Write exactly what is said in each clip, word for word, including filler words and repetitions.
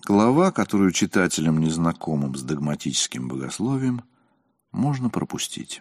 Глава, которую читателям, незнакомым с догматическим богословием, можно пропустить.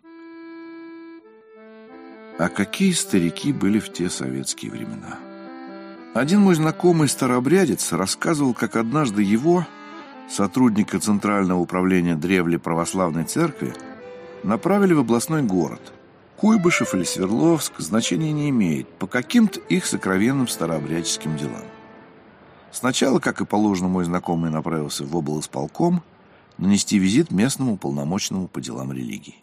А какие старики были в те советские времена? Один мой знакомый старообрядец рассказывал, как однажды его, сотрудника Центрального управления древлей православной церкви, направили в областной город. Куйбышев или Свердловск значения не имеет, по каким-то их сокровенным старообрядческим делам. Сначала, как и положено, мой знакомый направился в облисполком нанести визит местному уполномоченному по делам религии.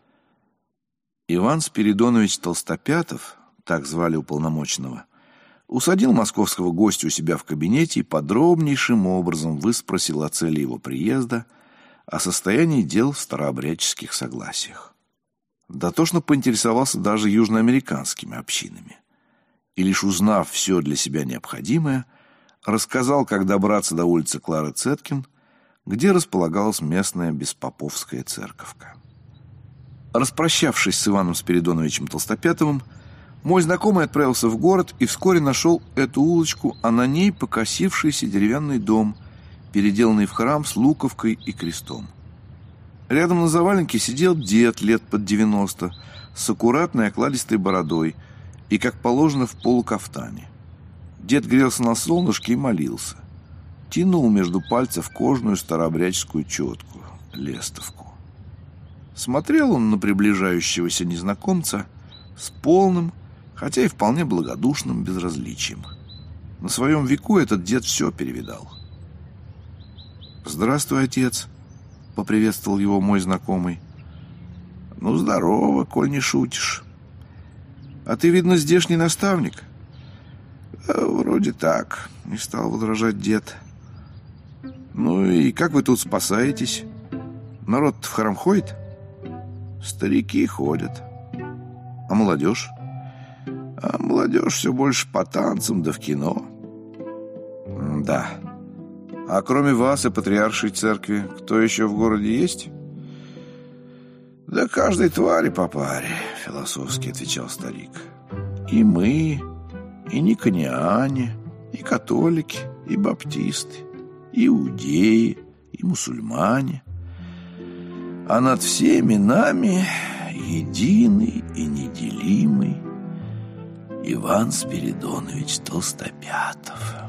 Иван Спиридонович Толстопятов, так звали уполномоченного, усадил московского гостя у себя в кабинете и подробнейшим образом выспросил о цели его приезда, о состоянии дел в старообрядческих согласиях. Дотошно поинтересовался даже южноамериканскими общинами. И лишь узнав все для себя необходимое, рассказал, как добраться до улицы Клары Цеткин, где располагалась местная беспоповская церковка. Распрощавшись с Иваном Спиридоновичем Толстопятовым, мой знакомый отправился в город и вскоре нашел эту улочку, а на ней покосившийся деревянный дом, переделанный в храм с луковкой и крестом. Рядом на заваленке сидел дед лет под девяносто с аккуратной окладистой бородой и, как положено, в полукафтане. Дед грелся на солнышке и молился. Тянул между пальцев кожную старообрядческую четку, лестовку. Смотрел он на приближающегося незнакомца с полным, хотя и вполне благодушным безразличием. На своем веку этот дед все перевидал. «Здравствуй, отец», — поприветствовал его мой знакомый. «Ну, здорово, коль не шутишь. А ты, видно, здешний наставник?» «Вроде так», — не стал возражать дед. «Ну и как вы тут спасаетесь? Народ-то в храм ходит?» «Старики ходят». «А молодежь?» «А молодежь все больше по танцам да в кино». «Да. А кроме вас и патриаршей церкви, кто еще в городе есть?» «Да каждой твари по паре», — философски отвечал старик. «И мы, и никониане, и католики, и баптисты, и иудеи, и мусульмане. А над всеми нами единый и неделимый Иван Спиридонович Толстопятов».